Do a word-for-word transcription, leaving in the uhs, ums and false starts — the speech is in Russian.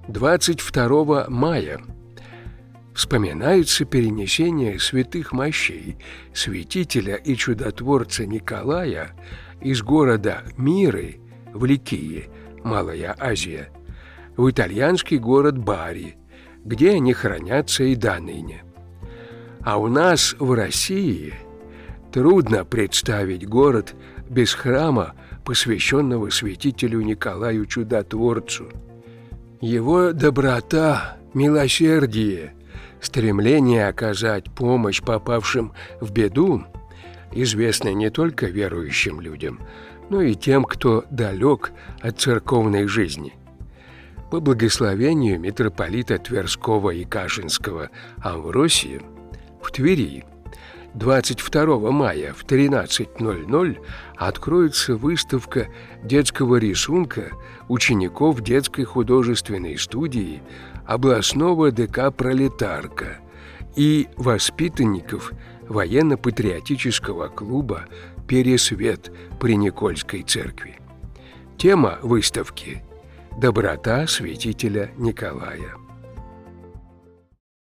двадцать второго мая вспоминается перенесение святых мощей святителя и чудотворца Николая из города Миры в Ликии, Малая Азия, в итальянский город Бари, где они хранятся и до ныне. А у нас в России трудно представить город без храма, посвященного святителю Николаю Чудотворцу. Его доброта, милосердие, стремление оказать помощь попавшим в беду известны не только верующим людям, но и тем, кто далек от церковной жизни. По благословению митрополита Тверского и Кашинского Амвросия в Твери двадцать второго мая в тринадцать ноль ноль откроется выставка детского рисунка учеников детской художественной студии областного ДК «Пролетарка» и воспитанников военно-патриотического клуба «Пересвет» при Никольской церкви. Тема выставки – «Доброта святителя Николая».